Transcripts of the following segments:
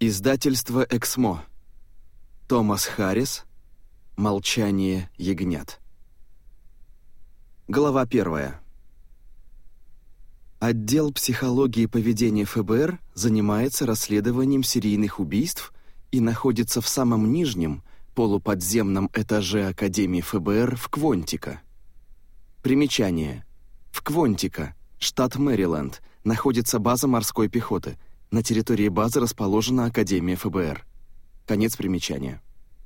Издательство «Эксмо». Томас Харрис. «Молчание ягнят». Глава 1. Отдел психологии и поведения ФБР занимается расследованием серийных убийств и находится в самом нижнем, полуподземном этаже Академии ФБР в Квонтико. Примечание. В Квонтико, штат Мэриленд, находится база морской пехоты. На территории базы расположена Академия ФБР. Конец примечания.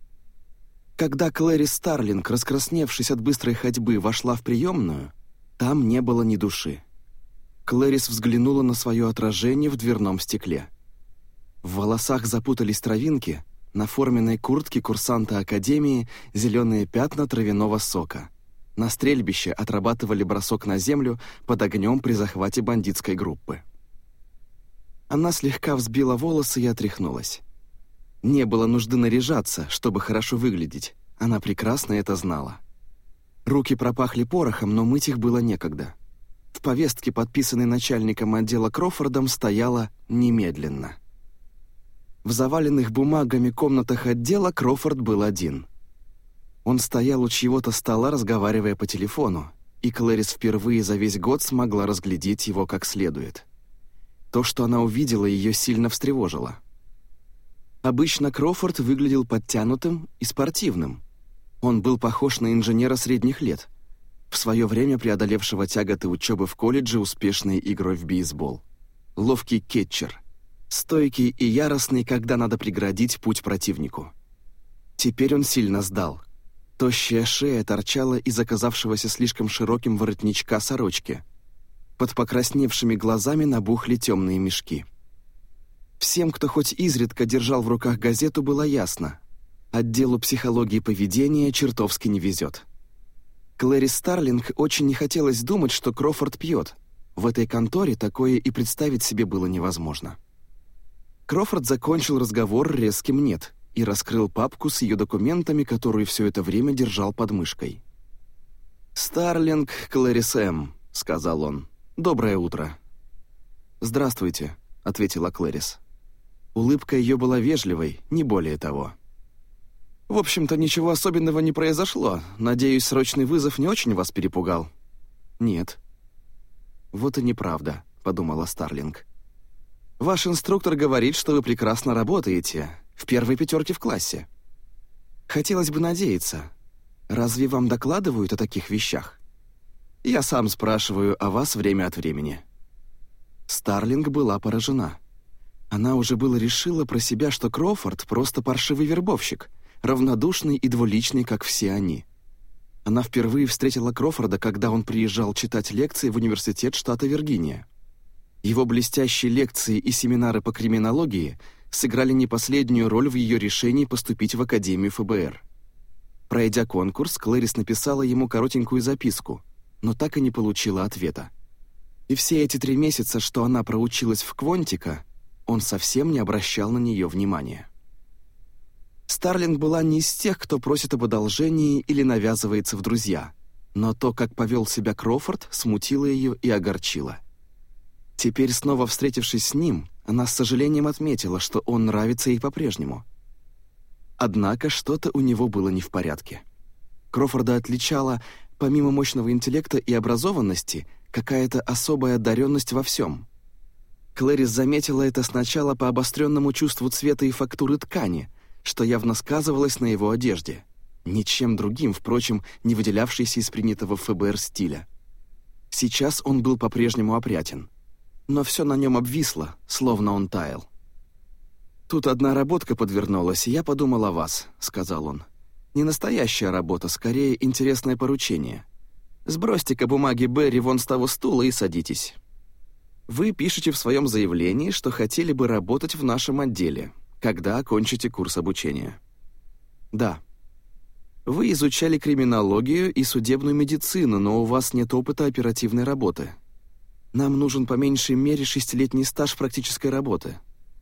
Когда Клэрис Старлинг, раскрасневшись от быстрой ходьбы, вошла в приемную, там не было ни души. Клэрис взглянула на свое отражение в дверном стекле. В волосах запутались травинки, на форменной куртке курсанта Академии зеленые пятна травяного сока. На стрельбище отрабатывали бросок на землю под огнем при захвате бандитской группы. Она слегка взбила волосы и отряхнулась. Не было нужды наряжаться, чтобы хорошо выглядеть. Она прекрасно это знала. Руки пропахли порохом, но мыть их было некогда. В повестке, подписанной начальником отдела Крофордом, стояло «немедленно». В заваленных бумагами комнатах отдела Крофорд был один. Он стоял у чьего-то стола, разговаривая по телефону, и Клэрис впервые за весь год смогла разглядеть его как следует. То, что она увидела, ее сильно встревожило. Обычно Крофорд выглядел подтянутым и спортивным. Он был похож на инженера средних лет, в свое время преодолевшего тяготы учебы в колледже успешной игрой в бейсбол. Ловкий кетчер, стойкий и яростный, когда надо преградить путь противнику. Теперь он сильно сдал. Тощая шея торчала из оказавшегося слишком широким воротничка сорочки. Под покрасневшими глазами набухли темные мешки. Всем, кто хоть изредка держал в руках газету, было ясно: отделу психологии поведения чертовски не везет. Клэрис Старлинг очень не хотелось думать, что Крофорд пьет. В этой конторе такое и представить себе было невозможно. Крофорд закончил разговор резким «нет» и раскрыл папку с ее документами, которую все это время держал под мышкой. «Старлинг Клэрис М», — сказал он. «Доброе утро». «Здравствуйте», — ответила Клэрис. Улыбка ее была вежливой, не более того. «В общем-то, ничего особенного не произошло. Надеюсь, срочный вызов не очень вас перепугал?» «Нет». «Вот и неправда», — подумала Старлинг. «Ваш инструктор говорит, что вы прекрасно работаете, в первой 5 в классе. Хотелось бы надеяться. Разве вам докладывают о таких вещах? Я сам спрашиваю о вас время от времени». Старлинг была поражена. Она уже было решила про себя, что Крофорд просто паршивый вербовщик, равнодушный и двуличный, как все они. Она впервые встретила Крофорда, когда он приезжал читать лекции в университет штата Виргиния. Его блестящие лекции и семинары по криминологии сыграли не последнюю роль в ее решении поступить в Академию ФБР. Пройдя конкурс, Клэрис написала ему коротенькую записку, но так и не получила ответа. И все эти 3 месяца, что она проучилась в Квонтико, он совсем не обращал на нее внимания. Старлинг была не из тех, кто просит об одолжении или навязывается в друзья, но то, как повел себя Крофорд, смутило ее и огорчило. Теперь, снова встретившись с ним, она с сожалением отметила, что он нравится ей по-прежнему. Однако что-то у него было не в порядке. Крофорда отличала, помимо мощного интеллекта и образованности, какая-то особая одаренность во всем. Клэрис заметила это сначала по обостренному чувству цвета и фактуры ткани, что явно сказывалось на его одежде, ничем другим, впрочем, не выделявшейся из принятого в ФБР стиля. Сейчас он был по-прежнему опрятен, но все на нем обвисло, словно он таял. «Тут одна работка подвернулась, и я подумал о вас», — сказал он. «Не настоящая работа, скорее интересное поручение. Сбросьте-ка бумаги Берри вон с того стула и садитесь. Вы пишете в своем заявлении, что хотели бы работать в нашем отделе, когда окончите курс обучения». «Да». «Вы изучали криминологию и судебную медицину, но у вас нет опыта оперативной работы. Нам нужен по меньшей мере 6-летний стаж практической работы».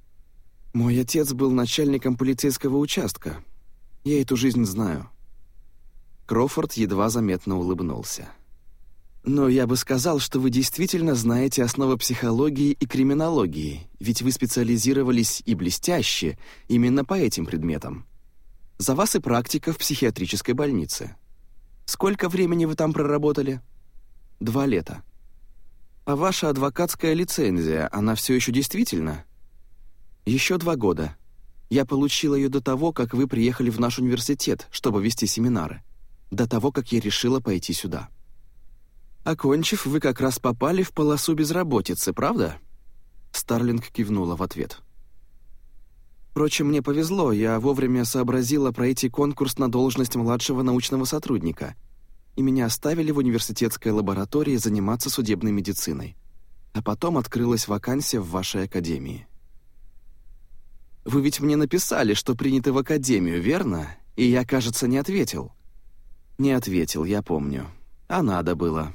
«Мой отец был начальником полицейского участка. Я эту жизнь знаю». Крофорд едва заметно улыбнулся. Но я бы сказал, что вы действительно знаете основы психологии и криминологии, ведь вы специализировались и блестяще именно по этим предметам. За вас и практика в психиатрической больнице. Сколько времени вы там проработали? 2 лета. А ваша адвокатская лицензия, она все еще действительна? Еще 2 года. Я получила ее до того, как вы приехали в наш университет, чтобы вести семинары. До того, как я решила пойти сюда. Окончив, вы как раз попали в полосу безработицы, правда? Старлинг кивнула в ответ. Впрочем, мне повезло, я вовремя сообразила пройти конкурс на должность младшего научного сотрудника, и меня оставили в университетской лаборатории заниматься судебной медициной. А потом открылась вакансия в вашей академии. Вы ведь мне написали, что приняты в академию, верно? И я, кажется, не ответил. Не ответил, я помню. А надо было.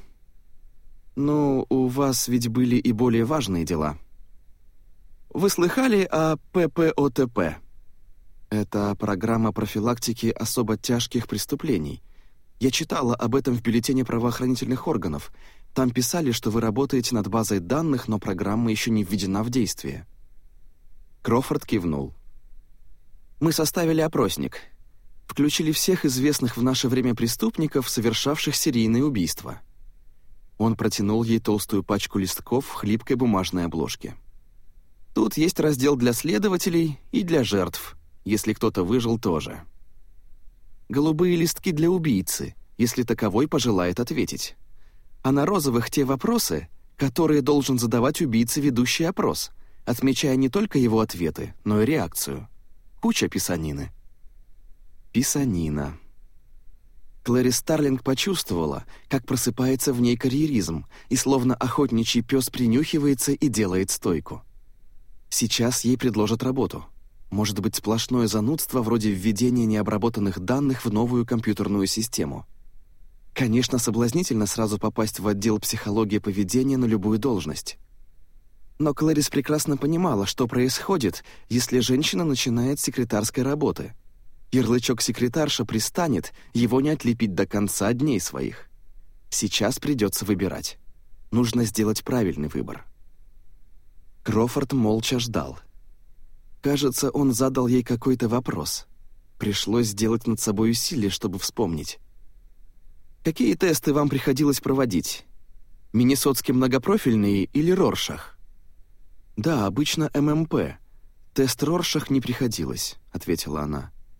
Ну, у вас ведь были и более важные дела. Вы слыхали о ППОТП? Это программа профилактики особо тяжких преступлений. Я читала об этом в бюллетене правоохранительных органов. Там писали, что вы работаете над базой данных, но программа еще не введена в действие. Крофорд кивнул. Мы составили опросник. Включили всех известных в наше время преступников, совершавших серийные убийства. Он протянул ей толстую пачку листков в хлипкой бумажной обложке. Тут есть раздел для следователей и для жертв, если кто-то выжил тоже. Голубые листки для убийцы, если таковой пожелает ответить. А на розовых те вопросы, которые должен задавать убийце ведущий опрос, отмечая не только его ответы, но и реакцию. Куча писанины. Писанина. Клэри Старлинг почувствовала, как просыпается в ней карьеризм, и словно охотничий пес принюхивается и делает стойку. Сейчас ей предложат работу. Может быть, сплошное занудство вроде введения необработанных данных в новую компьютерную систему. Конечно, соблазнительно сразу попасть в отдел психологии поведения на любую должность. Но Клэрис прекрасно понимала, что происходит, если женщина начинает с секретарской работы. Ярлычок секретарша пристанет, его не отлепить до конца дней своих. Сейчас придется выбирать. Нужно сделать правильный выбор. Крофорд молча ждал. Кажется, он задал ей какой-то вопрос. Пришлось сделать над собой усилие, чтобы вспомнить. Какие тесты вам приходилось проводить? Миннесотский многопрофильный или Роршах? Да, обычно ММП. Тест Роршах не приходилось, ответила она.